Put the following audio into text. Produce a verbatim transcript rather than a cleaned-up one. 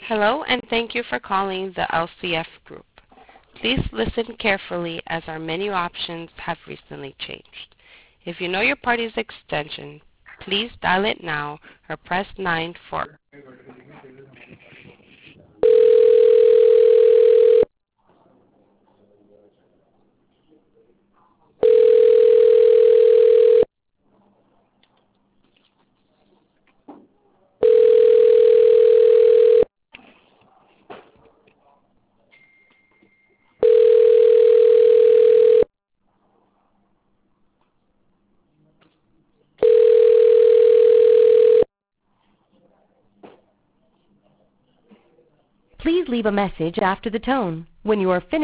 Hello, and thank you for calling the L C F Group. Please listen carefully as our menu options have recently changed. If you know your party's extension, please dial it now or press nine for. Please leave a message after the tone. When you are finished,